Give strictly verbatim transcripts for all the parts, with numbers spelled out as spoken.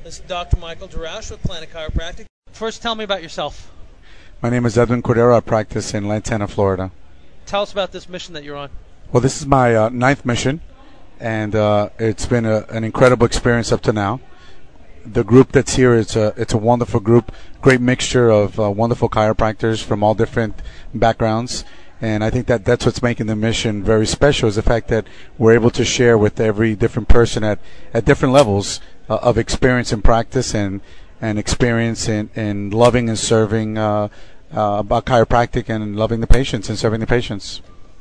This is Doctor Michael Darash with Planet Chiropractic. First, tell me about yourself. My name is Edwin Cordero. I practice in Lantana, Florida. Tell us about this mission that you're on. Well, this is my uh, ninth mission, and uh, it's been a, an incredible experience up to now. The group that's here, it's a, it's a wonderful group, great mixture of uh, wonderful chiropractors from all different backgrounds. And I think that that's what's making the mission very special, is the fact that we're able to share with every different person at, at different levels uh, of experience and practice and, and experience in, in loving and serving uh, uh, about chiropractic and loving the patients and serving the patients.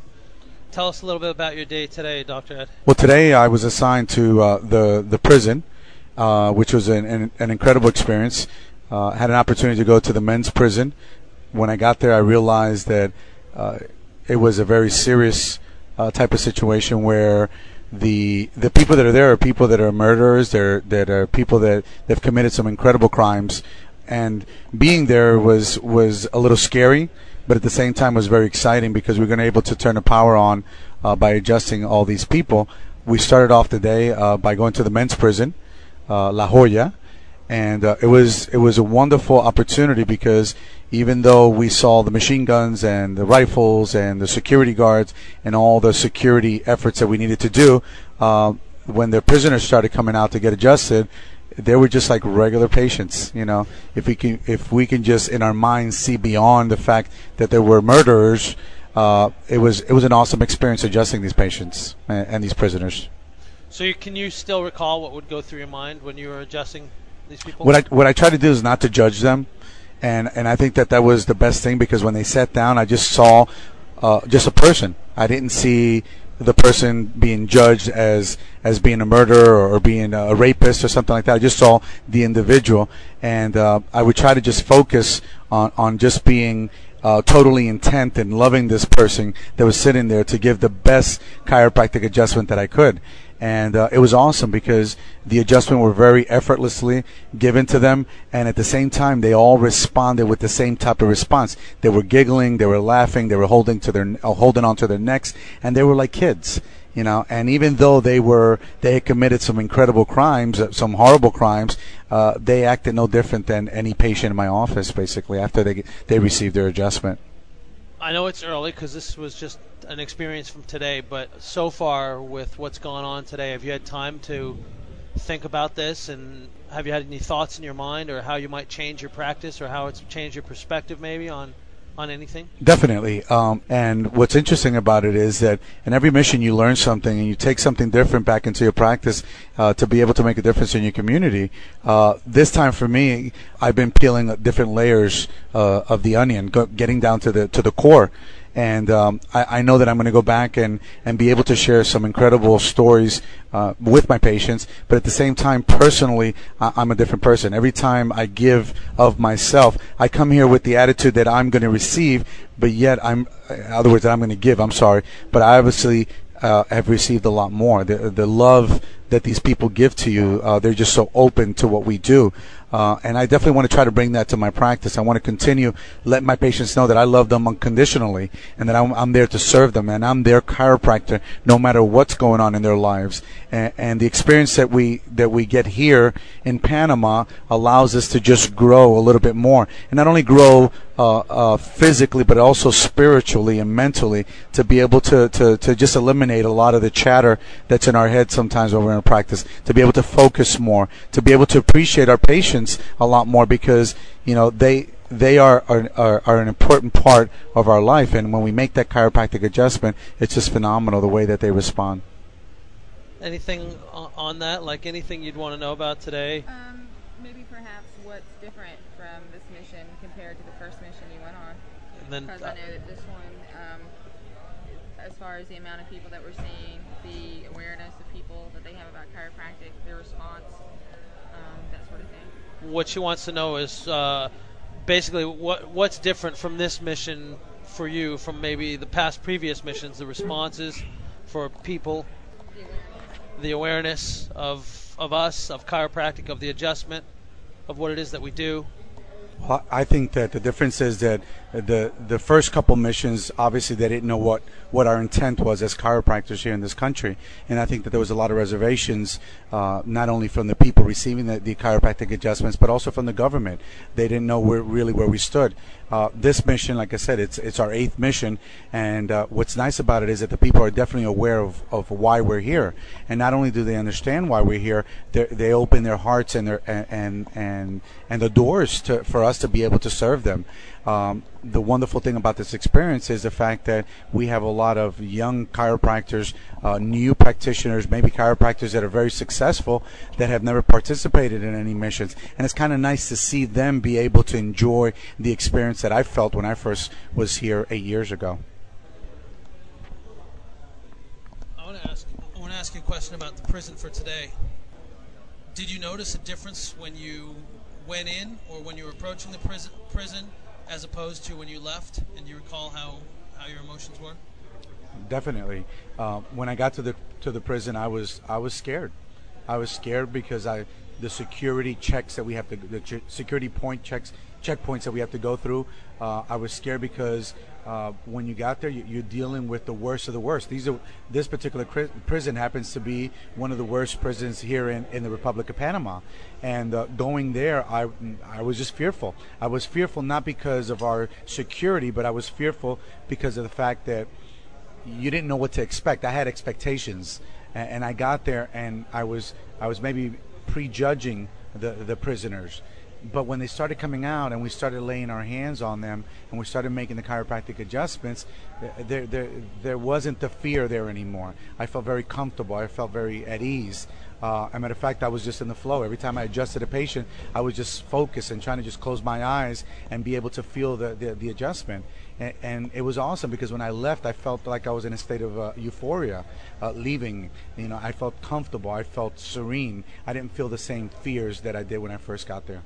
Tell us a little bit about your day today, Doctor Ed. Well, today I was assigned to uh, the, the prison, uh, which was an, an, an incredible experience. Uh, I had an opportunity to go to the men's prison. When I got there, I realized that Uh, it was a very serious uh, type of situation where the the people that are there are people that are murderers. They're that are people that have committed some incredible crimes, and being there was was a little scary, but at the same time was very exciting because we were going to be able to turn the power on uh, by adjusting all these people. We started off the day uh, by going to the men's prison, uh, La Jolla. And uh, it was it was a wonderful opportunity because even though we saw the machine guns and the rifles and the security guards and all the security efforts that we needed to do, uh, when the prisoners started coming out to get adjusted, they were just like regular patients. You know, if we can if we can just in our minds see beyond the fact that there were murderers, uh, it was it was an awesome experience adjusting these patients and, and these prisoners. So you, can you still recall what would go through your mind when you were adjusting these people? What I what I try to do is not to judge them, and and I think that that was the best thing because when they sat down, I just saw uh, just a person. I didn't see the person being judged as as being a murderer or, or being a rapist or something like that. I just saw the individual, and uh, I would try to just focus on on just being uh, totally intent and loving this person that was sitting there to give the best chiropractic adjustment that I could. And uh, it was awesome because the adjustment were very effortlessly given to them, and at the same time they all responded with the same type of response. They were giggling, they were laughing, they were holding to their uh, holding onto their necks, and they were like kids, you know. And even though they were they had committed some incredible crimes, uh, some horrible crimes, uh, they acted no different than any patient in my office. Basically, after they they received their adjustment. I know it's early because this was just an experience from today, but so far with what's gone on today, have you had time to think about this, and have you had any thoughts in your mind or how you might change your practice or how it's changed your perspective maybe on on anything? Definitely. Um, and what's interesting about it is that in every mission you learn something and you take something different back into your practice uh, to be able to make a difference in your community. Uh, this time for me, I've been peeling different layers uh, of the onion, go, getting down to the to the core. And um, I, I know that I'm going to go back and, and be able to share some incredible stories uh, with my patients. But at the same time, personally, I, I'm a different person. Every time I give of myself, I come here with the attitude that I'm going to receive, but yet I'm, in other words, that I'm going to give. I'm sorry, but I obviously uh, have received a lot more. The, the love that these people give to you, uh, they're just so open to what we do. Uh, and I definitely want to try to bring that to my practice. I want to continue letting my patients know that I love them unconditionally and that I'm, I'm there to serve them, and I'm their chiropractor no matter what's going on in their lives. And, and the experience that we that we get here in Panama allows us to just grow a little bit more, and not only grow uh, uh, physically but also spiritually and mentally, to be able to, to, to just eliminate a lot of the chatter that's in our head sometimes when we're in practice, to be able to focus more, to be able to appreciate our patients a lot more, because you know they they are, are are are an important part of our life, and when we make that chiropractic adjustment, it's just phenomenal the way that they respond. Anything on that, like anything you'd want to know about today? Um, maybe perhaps what's different from this mission compared to the first mission you went on, because I know that this one, um, as far as the amount of people that we're seeing, the awareness of people that they have about chiropractic, their response, um, that sort of thing. What she wants to know is uh, basically what what's different from this mission for you from maybe the past previous missions, the responses for people, the awareness of of us, of chiropractic, of the adjustment, of what it is that we do. Well, I think that the difference is that the the first couple missions, obviously they didn't know what, what our intent was as chiropractors here in this country, and I think that there was a lot of reservations, uh, not only from the people receiving the, the chiropractic adjustments, but also from the government. They didn't know where, really where we stood. Uh, this mission, like I said, it's it's our eighth mission, and uh, what's nice about it is that the people are definitely aware of, of why we're here, and not only do they understand why we're here, they open their hearts and their and and and the doors to for us to be able to serve them. Um, the wonderful thing about this experience is the fact that we have a lot of young chiropractors, uh, new practitioners, maybe chiropractors that are very successful that have never participated in any missions. And it's kind of nice to see them be able to enjoy the experience that I felt when I first was here eight years ago. I want to ask, I want to ask you a question about the prison for today. Did you notice a difference when you went in or when you were approaching the prison, prison as opposed to when you left? And do you recall how, how your emotions were? Definitely. Uh, when I got to the to the prison, I was I was scared. I was scared because I the security checks that we have to the ch- security point checks checkpoints that we have to go through. Uh, I was scared because uh, when you got there, you, you're dealing with the worst of the worst. These are this particular cri- prison happens to be one of the worst prisons here in, in the Republic of Panama. And uh, going there, I I was just fearful. I was fearful not because of our security, but I was fearful because of the fact that you didn't know what to expect. I had expectations, and, and I got there, and I was I was maybe prejudging the the prisoners. But when they started coming out and we started laying our hands on them and we started making the chiropractic adjustments, there, there, there wasn't the fear there anymore. I felt very comfortable. I felt very at ease. Uh, as a matter of fact, I was just in the flow. Every time I adjusted a patient, I was just focused and trying to just close my eyes and be able to feel the, the, the adjustment. And, and it was awesome because when I left, I felt like I was in a state of uh, euphoria. Uh, leaving, you know, I felt comfortable. I felt serene. I didn't feel the same fears that I did when I first got there.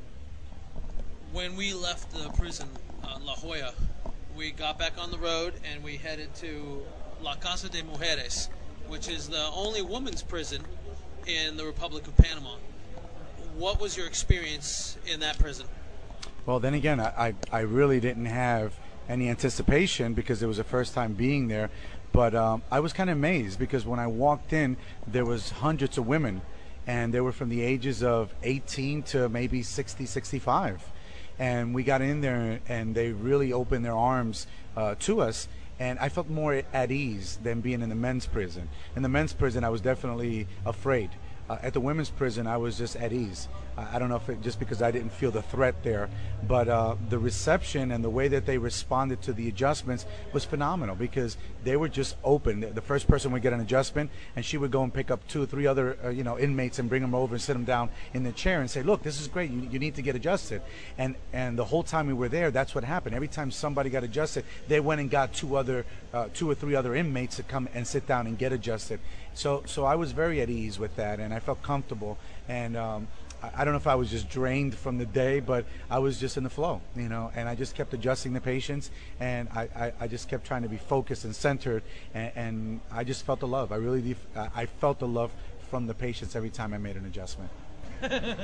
When we left the prison, uh, La Jolla, we got back on the road and we headed to La Casa de Mujeres, which is the only women's prison in the Republic of Panama. What was your experience in that prison? Well, then again, I, I really didn't have any anticipation because it was the first time being there. But um, I was kind of amazed because when I walked in, there was hundreds of women, and they were from the ages of eighteen to maybe sixty, sixty-five. And we got in there, and they really opened their arms uh, to us. And I felt more at ease than being in the men's prison. In the men's prison, I was definitely afraid. Uh, at the women's prison, I was just at ease. I, I don't know if it just because I didn't feel the threat there, but uh, the reception and the way that they responded to the adjustments was phenomenal because they were just open. The, the first person would get an adjustment, and she would go and pick up two or three other uh, you know, inmates and bring them over and sit them down in the chair and say, look, this is great. You, you need to get adjusted. And, and the whole time we were there, that's what happened. Every time somebody got adjusted, they went and got two other, uh, two or three other inmates to come and sit down and get adjusted. So, so I was very at ease with that, and I felt comfortable. And um, I, I don't know if I was just drained from the day, but I was just in the flow, you know. And I just kept adjusting the patients, and I, I, I just kept trying to be focused and centered. And, and I just felt the love. I really, def- I felt the love from the patients every time I made an adjustment. Uh,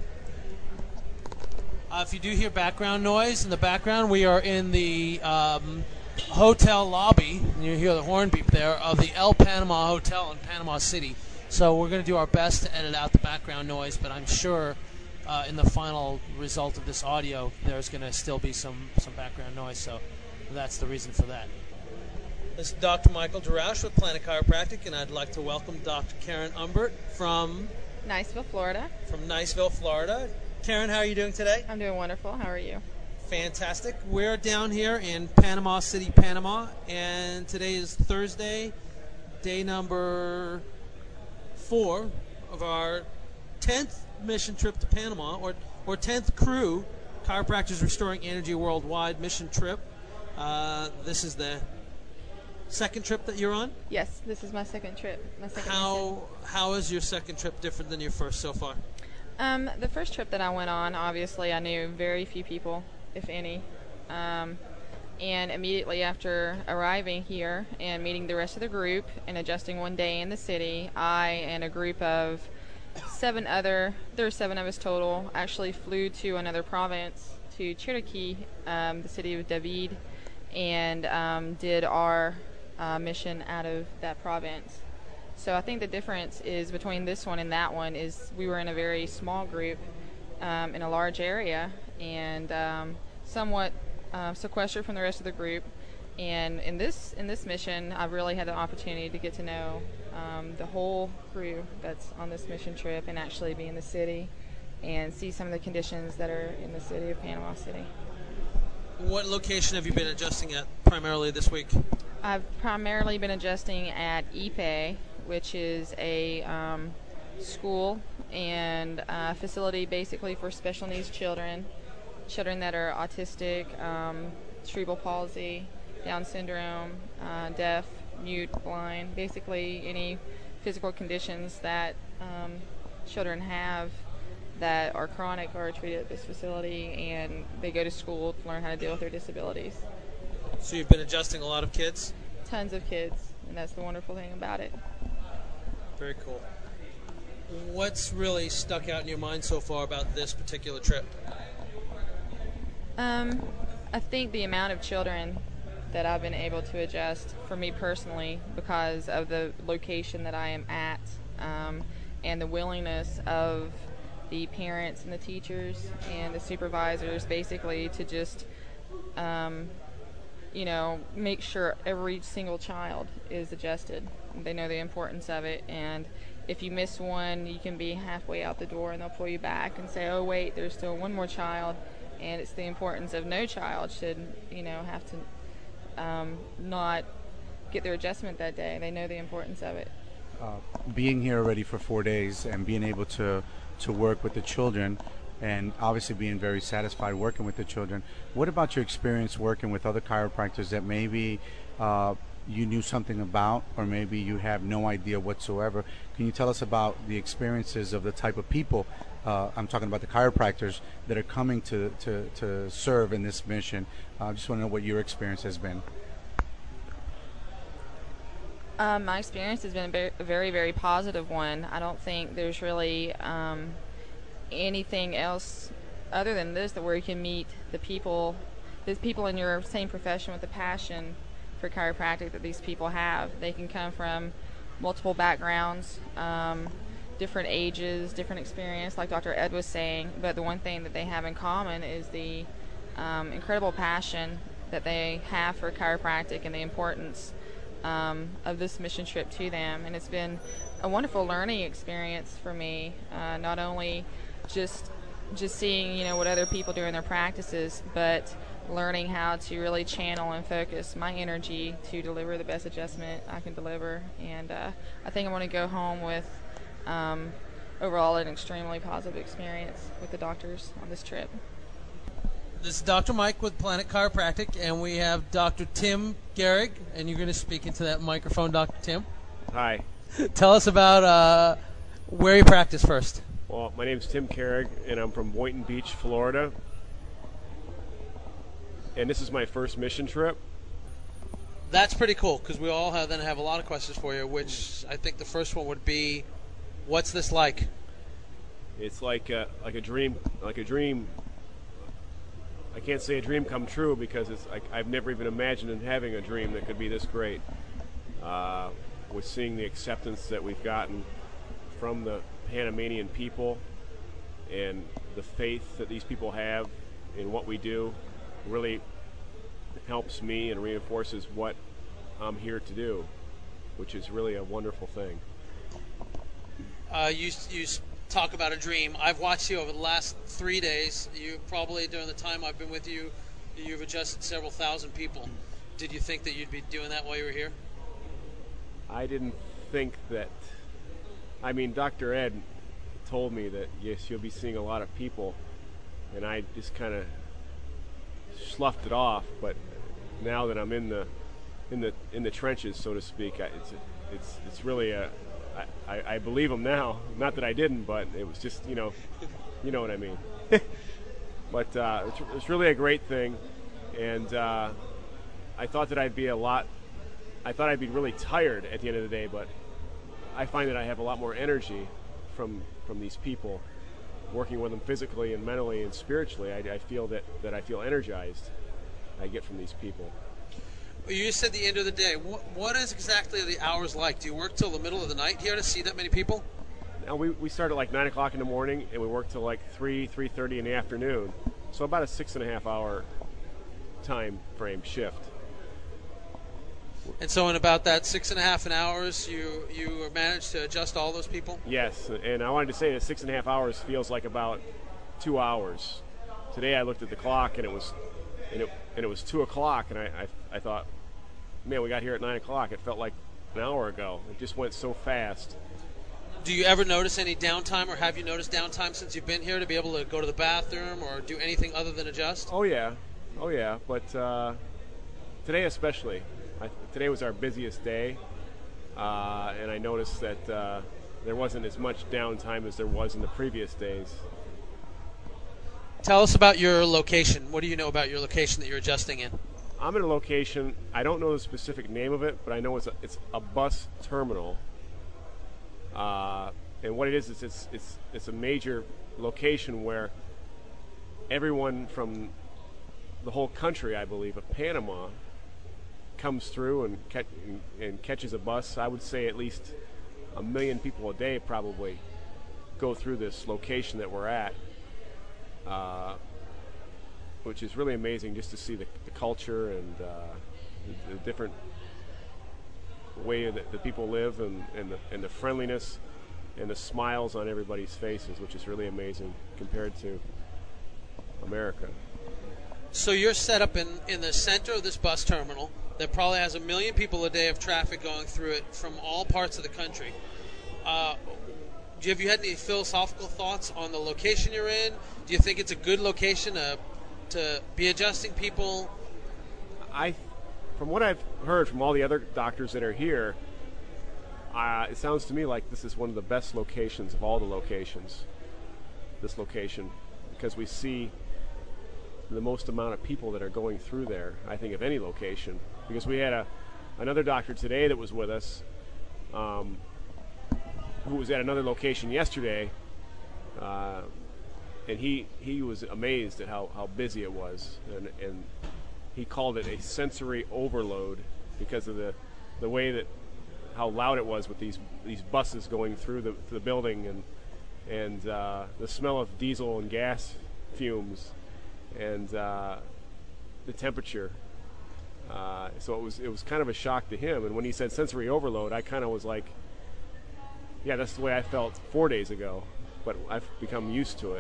if you do hear background noise in the background, we are in the um, hotel lobby, and you hear the horn beep there, of the El Panama Hotel in Panama City. So we're going to do our best to edit out the background noise, but I'm sure uh, in the final result of this audio, there's going to still be some, some background noise, so that's the reason for that. This is Doctor Michael Darash with Planet Chiropractic, and I'd like to welcome Doctor Karen Umbert from Niceville, Florida. From Niceville, Florida. Karen, how are you doing today? I'm doing wonderful. How are you? Fantastic. We're down here in Panama City, Panama, and today is Thursday, day number four of our tenth mission trip to Panama, or or tenth crew, Chiropractors Restoring Energy Worldwide mission trip. Uh, this is the second trip that you're on? Yes, this is my second trip. My second how mission. How is your second trip different than your first so far? Um, the first trip that I went on, obviously, I knew very few people, if any. Um, and immediately after arriving here and meeting the rest of the group and adjusting one day in the city, I and a group of seven other, there were seven of us total, actually flew to another province to Cherokee, um, the city of David, and um, did our uh, mission out of that province. So I think the difference is between this one and that one is we were in a very small group um, in a large area and um, somewhat uh, sequestered from the rest of the group. And in this in this mission, I've really had the opportunity to get to know um, the whole crew that's on this mission trip and actually be in the city and see some of the conditions that are in the city of Panama City. What location have you been adjusting at primarily this week? I've primarily been adjusting at I P E, which is a um, school and uh, facility basically for special needs children, children that are autistic, um, cerebral palsy, Down syndrome, uh, deaf, mute, blind, basically any physical conditions that um, children have that are chronic are treated at this facility, and they go to school to learn how to deal with their disabilities. So you've been adjusting a lot of kids? Tons of kids, and that's the wonderful thing about it. Very cool. What's really stuck out in your mind so far about this particular trip? Um, I think the amount of children that I've been able to adjust for me personally because of the location that I am at, um, and the willingness of the parents and the teachers and the supervisors basically to just um, you know, make sure every single child is adjusted. They know the importance of it, and if you miss one, you can be halfway out the door and they'll pull you back and say, oh wait, there's still one more child. And it's the importance of no child should, you know, have to Um, not get their adjustment that day. They know the importance of it. Uh, being here already for four days and being able to, to work with the children and obviously being very satisfied working with the children, what about your experience working with other chiropractors that maybe uh, you knew something about or maybe you have no idea whatsoever? Can you tell us about the experiences of the type of people, uh, I'm talking about the chiropractors, that are coming to, to, to serve in this mission? I uh, just want to know what your experience has been. Um, my experience has been a very, very positive one. I don't think there's really um, anything else other than this that where you can meet the people, the people in your same profession with the passion for chiropractic that these people have. They can come from multiple backgrounds, um, different ages, different experience, like Doctor Ed was saying, but the one thing that they have in common is the um, incredible passion that they have for chiropractic and the importance um, of this mission trip to them. And it's been a wonderful learning experience for me, uh, not only just just seeing, you know, what other people do in their practices, but learning how to really channel and focus my energy to deliver the best adjustment I can deliver. And uh, I think I want to go home with um, overall an extremely positive experience with the doctors on this trip. This is Doctor Mike with Planet Chiropractic, and we have Doctor Tim Gehrig, and you're going to speak into that microphone, Doctor Tim. Hi. Tell us about uh, where you practice first. Well, my name is Tim Gehrig, and I'm from Boynton Beach, Florida. And this is my first mission trip. That's pretty cool, because we all have, then have a lot of questions for you, which I think the first one would be, what's this like? It's like a, like a dream, like a dream. I can't say a dream come true because it's like I've never even imagined having a dream that could be this great. Uh, with seeing the acceptance that we've gotten from the Panamanian people and the faith that these people have in what we do really helps me and reinforces what I'm here to do, which is really a wonderful thing. Uh, you you talk about a dream. I've watched you over the last three days. You probably, during the time I've been with you, you've adjusted several thousand people. Did you think that you'd be doing that while you were here? I didn't think that. I mean, Doctor Ed told me that, yes, you'll be seeing a lot of people, and I just kind of sloughed it off. But now that I'm in the in the in the trenches, so to speak, I, it's a, it's it's really a I, I believe him now. Not that I didn't, but it was just, you know, you know what I mean. But uh, it's, it's really a great thing, and uh, I thought that I'd be a lot. I thought I'd be really tired at the end of the day, but I find that I have a lot more energy from from these people, working with them physically and mentally and spiritually, I, I feel that, that I feel energized. I get from these people. You said the end of the day. What, what is exactly the hours like? Do you work till the middle of the night here to see that many people? Now we, we start at like nine o'clock in the morning, and we work till like three, three thirty in the afternoon. So about a six and a half hour time frame shift. And so in about that six and a half an hours, you you managed to adjust all those people? Yes, and I wanted to say that six and a half hours feels like about two hours. Today I looked at the clock, and it was and it, and it was two o'clock, and I, I, I thought, man, we got here at nine o'clock. It felt like an hour ago. It just went so fast. Do you ever notice any downtime, or have you noticed downtime since you've been here to be able to go to the bathroom or do anything other than adjust? Oh, yeah. Oh, yeah. But uh, today especially. I, today was our busiest day, uh, and I noticed that uh, there wasn't as much downtime as there was in the previous days. Tell us about your location. What do you know about your location that you're adjusting in? I'm in a location, I don't know the specific name of it, but I know it's a, it's a bus terminal. Uh, and what it is is it's, it's, it's a major location where everyone from the whole country, I believe, of Panama, comes through and, catch, and, and catches a bus. I would say at least a million people a day probably go through this location that we're at, uh, which is really amazing just to see the, the culture and uh, the, the different way that the people live, and, and, the, and the friendliness and the smiles on everybody's faces, which is really amazing compared to America. So you're set up in, in the center of this bus terminal that probably has a million people a day of traffic going through it from all parts of the country. Uh, do you, have you had any philosophical thoughts on the location you're in? Do you think it's a good location to, to be adjusting people? I, from what I've heard from all the other doctors that are here, uh, it sounds to me like this is one of the best locations of all the locations, this location, because we see the most amount of people that are going through there, I think, of any location. Because we had a another doctor today that was with us, um, who was at another location yesterday, uh, and he he was amazed at how, how busy it was, and, and he called it a sensory overload because of the the way that how loud it was with these these buses going through the the building, and and uh, the smell of diesel and gas fumes, and uh, the temperature. Uh, so it was it was kind of a shock to him. And when he said sensory overload, I kind of was like, yeah, that's the way I felt four days ago, but I've become used to it.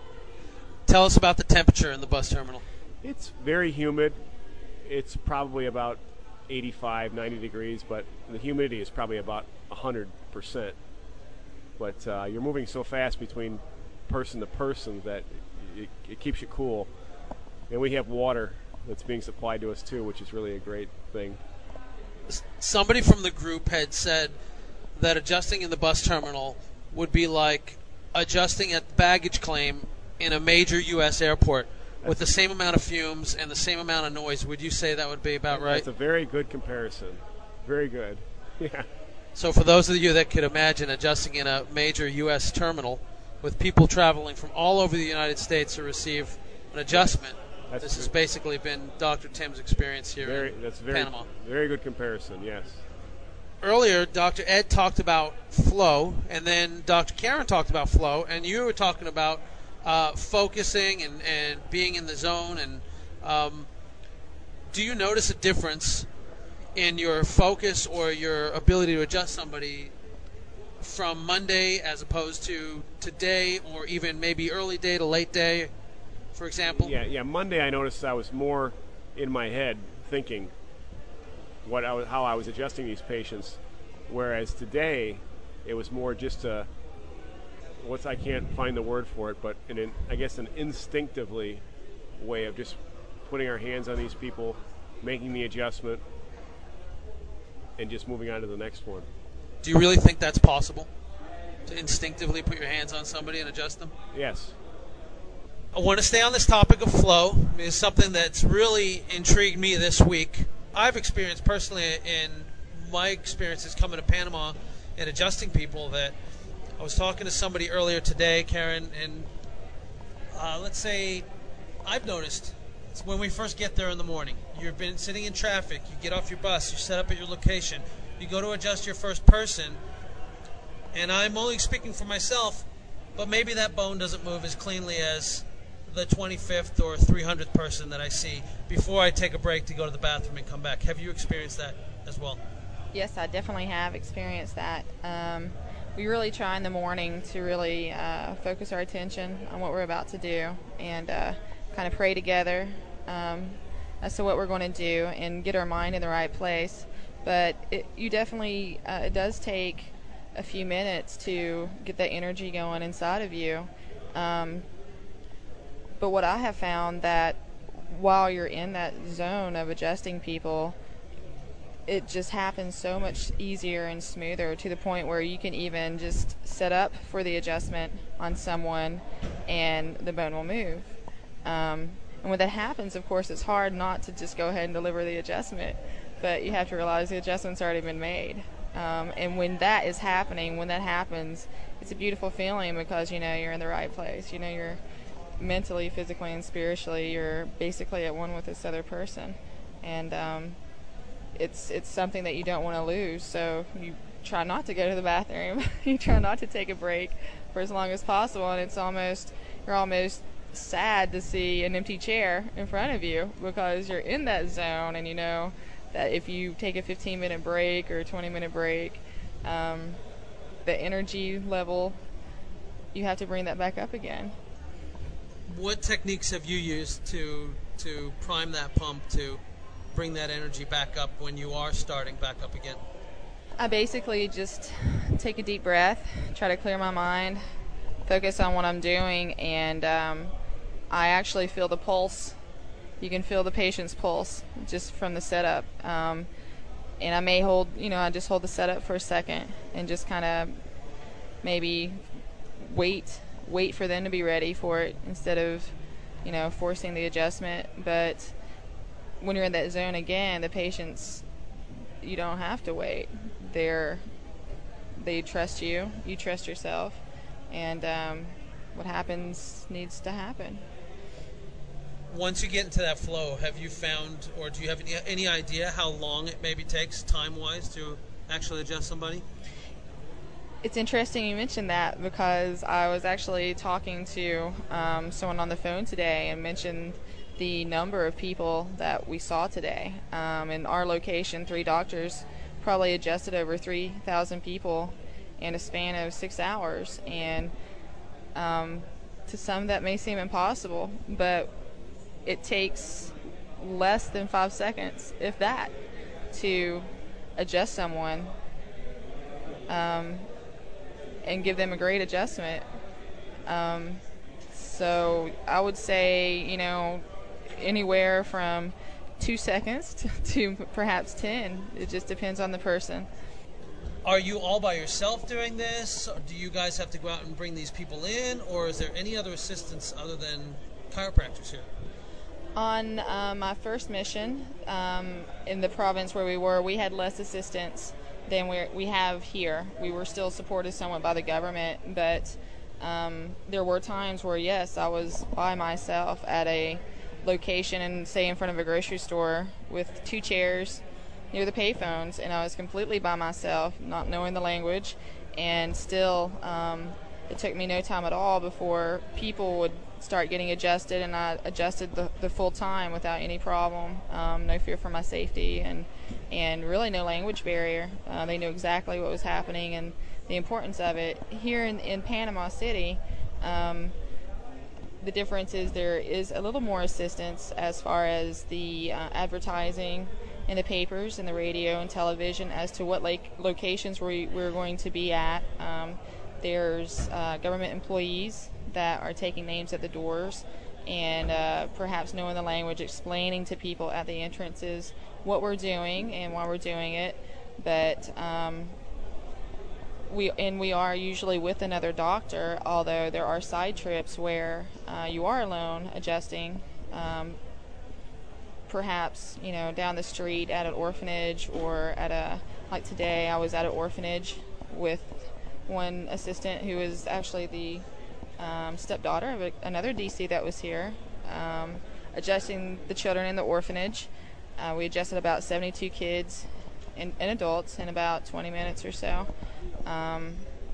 Tell us about the temperature in the bus terminal. It's very humid. It's probably about eighty-five, ninety degrees, but the humidity is probably about one hundred percent. But uh, you're moving so fast between person to person that it, it keeps you cool. And we have water that's being supplied to us too, which is really a great thing. Somebody from the group had said that adjusting in the bus terminal would be like adjusting at the baggage claim in a major U S airport with the same amount of fumes and the same amount of noise. Would you say that would be about right? That's a very good comparison. Very good. Yeah. So for those of you that could imagine adjusting in a major U S terminal with people traveling from all over the United States to receive an adjustment, that's this good. Has basically been Doctor Tim's experience here very, in that's very, Panama. Very good comparison, yes. Earlier, Doctor Ed talked about flow, and then Doctor Karen talked about flow, and you were talking about uh, focusing and, and being in the zone. And um, do you notice a difference in your focus or your ability to adjust somebody from Monday as opposed to today, or even maybe early day to late day, for example? Yeah, yeah. Monday I noticed I was more in my head thinking what I was, how I was adjusting these patients, whereas today it was more just a what's I can't find the word for it, but in an, I guess an instinctively way of just putting our hands on these people, making the adjustment, and just moving on to the next one. Do you really think that's possible, to instinctively put your hands on somebody and adjust them? Yes. I want to stay on this topic of flow. I mean, it's something that's really intrigued me this week. I've experienced personally in my experiences coming to Panama and adjusting people that I was talking to somebody earlier today, Karen, and uh, let's say I've noticed it's when we first get there in the morning, you've been sitting in traffic, you get off your bus, you set up at your location, you go to adjust your first person, and I'm only speaking for myself, but maybe that bone doesn't move as cleanly as the twenty-fifth or three hundredth person that I see before I take a break to go to the bathroom and come back. Have you experienced that as well? Yes, I definitely have experienced that. Um, we really try in the morning to really uh, focus our attention on what we're about to do and uh, kind of pray together um, as to what we're going to do and get our mind in the right place. But it, you definitely, uh, it does take a few minutes to get that energy going inside of you. Um, but what I have found that while you're in that zone of adjusting people, it just happens so much easier and smoother to the point where you can even just set up for the adjustment on someone and the bone will move. Um, and when that happens, of course, it's hard not to just go ahead and deliver the adjustment, but you have to realize the adjustment's already been made. Um, and when that is happening, when that happens, it's a beautiful feeling because, you know, you're in the right place. You know, you're mentally, physically, and spiritually, you're basically at one with this other person. And um, it's it's something that you don't want to lose. So you try not to go to the bathroom. You try not to take a break for as long as possible. And it's almost, you're almost sad to see an empty chair in front of you because you're in that zone and you know that if you take a fifteen minute break or a twenty minute break, um, the energy level, you have to bring that back up again. What techniques have you used to to prime that pump to bring that energy back up when you are starting back up again? I basically just take a deep breath, try to clear my mind, focus on what I'm doing, and um, I actually feel the pulse. You can feel the patient's pulse just from the setup. Um, and I may hold, you know, I just hold the setup for a second and just kind of maybe wait, wait for them to be ready for it instead of, you know, forcing the adjustment. But when you're in that zone again, the patients, you don't have to wait. They're, they trust you, you trust yourself, and um, what happens needs to happen. Once you get into that flow, have you found, or do you have any, any idea how long it maybe takes time-wise to actually adjust somebody? It's interesting you mentioned that because I was actually talking to um, someone on the phone today and mentioned the number of people that we saw today. Um, in our location, three doctors probably adjusted over three thousand people in a span of six hours. And um, to some that may seem impossible, but it takes less than five seconds, if that, to adjust someone um, and give them a great adjustment. Um, so I would say, you know, anywhere from two seconds to, to perhaps ten. It just depends on the person. Are you all by yourself doing this? Do you guys have to go out and bring these people in, or is there any other assistance other than chiropractors here? On uh, my first mission um, in the province where we were, we had less assistance than we we have here. We were still supported somewhat by the government, but um, there were times where, yes, I was by myself at a location and, say, in front of a grocery store with two chairs near the payphones, and I was completely by myself, not knowing the language, and still um, it took me no time at all before people would start getting adjusted, and I adjusted the, the full time without any problem, um, no fear for my safety, and and really no language barrier. Uh, they knew exactly what was happening and the importance of it. Here in, in Panama City, um, the difference is there is a little more assistance as far as the uh, advertising in the papers and the radio and television as to what like locations we, we're going to be at. Um, there's uh, government employees that are taking names at the doors and uh, perhaps knowing the language, explaining to people at the entrances what we're doing and why we're doing it. But um, we and we are usually with another doctor, although there are side trips where uh, you are alone adjusting. Um, perhaps, you know, down the street at an orphanage or at a, like today I was at an orphanage with one assistant who is actually the um, stepdaughter of a, another D C that was here, um, adjusting the children in the orphanage. Uh, we adjusted about seventy-two kids and, and adults in about twenty minutes or so. Um,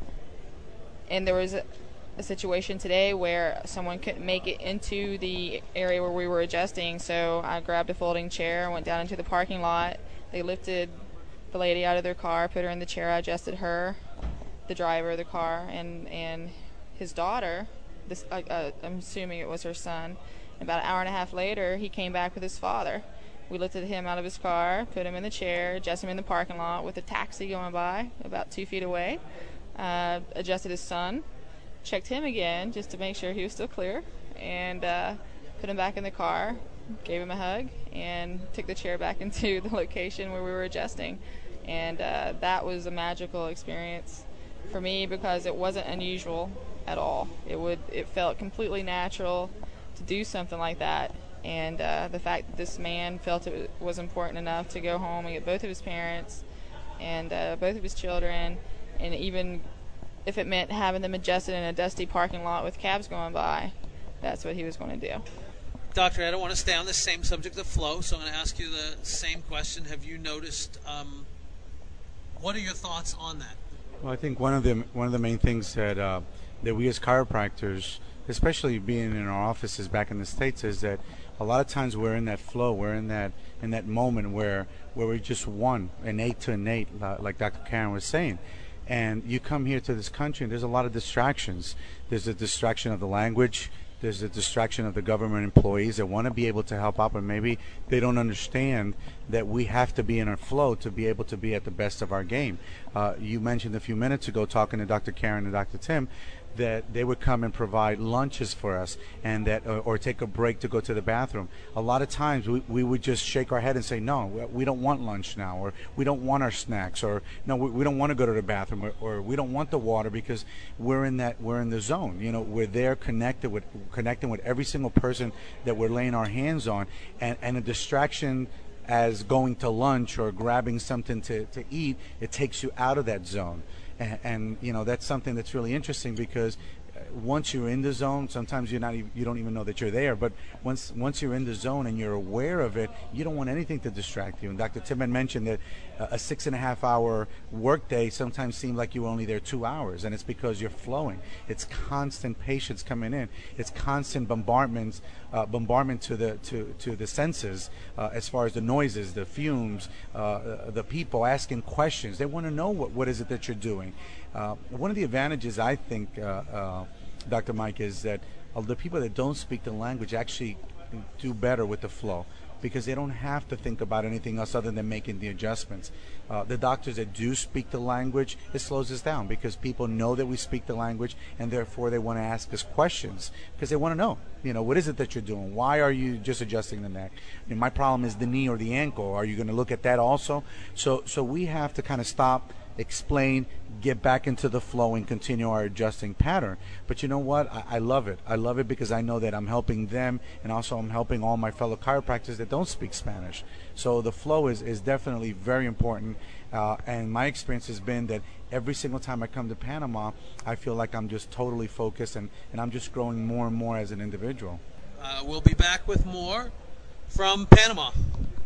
and there was a, a situation today where someone couldn't make it into the area where we were adjusting, so I grabbed a folding chair, went down into the parking lot. They lifted the lady out of their car, put her in the chair. I adjusted her, the driver of the car, and, and his daughter. This, uh, uh, I'm assuming it was her son. About an hour and a half later, he came back with his father. We lifted him out of his car, put him in the chair, adjusted him in the parking lot with a taxi going by about two feet away, uh, adjusted his son, checked him again just to make sure he was still clear, and uh, put him back in the car, gave him a hug, and took the chair back into the location where we were adjusting. And uh, that was a magical experience for me because it wasn't unusual at all. It would it felt completely natural to do something like that. And uh, the fact that this man felt it was important enough to go home and get both of his parents and uh, both of his children, and even if it meant having them adjusted in a dusty parking lot with cabs going by, that's what he was going to do. Doctor Ed, I want to stay on the same subject of flow, so I'm going to ask you the same question. Have you noticed, um, what are your thoughts on that? Well, I think one of the one of the main things that uh, that we as chiropractors, especially being in our offices back in the States, is that a lot of times we're in that flow, we're in that in that moment where where we're just one, innate to innate, uh, like Doctor Karen was saying. And you come here to this country, and there's a lot of distractions. There's a distraction of the language. There's a distraction of the government employees that want to be able to help out, but maybe they don't understand that we have to be in our flow to be able to be at the best of our game. Uh, you mentioned a few minutes ago, talking to Doctor Karen and Doctor Tim, that they would come and provide lunches for us, and that or, or take a break to go to the bathroom. A lot of times we, we would just shake our head and say, no, we don't want lunch now, or we don't want our snacks, or no, we, we don't want to go to the bathroom, or, or we don't want the water, because we're in that we're in the zone. You know, we're there connected with connecting with every single person that we're laying our hands on, and, and a distraction as going to lunch or grabbing something to, to eat, it takes you out of that zone. And, and you know, that's something that's really interesting, because once you're in the zone, sometimes you're not even, you don't even know that you're there, but once once you're in the zone and you're aware of it, you don't want anything to distract you. And Doctor Tim had mentioned that a six and a half hour workday sometimes seems like you were only there two hours, and it's because you're flowing. It's constant patients coming in. It's constant bombardments, uh, bombardment to the to to the senses, uh, as far as the noises, the fumes, uh, the people asking questions. They want to know what what is it that you're doing. Uh, one of the advantages, I think, uh, uh, Doctor Mike, is that uh, the people that don't speak the language actually do better with the flow, because they don't have to think about anything else other than making the adjustments. Uh, the doctors that do speak the language, it slows us down, because people know that we speak the language, and therefore they want to ask us questions, because they want to know, you know, what is it that you're doing? Why are you just adjusting the neck? I mean, my problem is the knee or the ankle. Are you going to look at that also? So, so we have to kind of stop, explain, get back into the flow, and continue our adjusting pattern. But you know what? I, I love it. I love it because I know that I'm helping them, and also I'm helping all my fellow chiropractors that don't speak Spanish. So the flow is, is definitely very important. Uh, and my experience has been that every single time I come to Panama, I feel like I'm just totally focused, and, and I'm just growing more and more as an individual. Uh, we'll be back with more from Panama.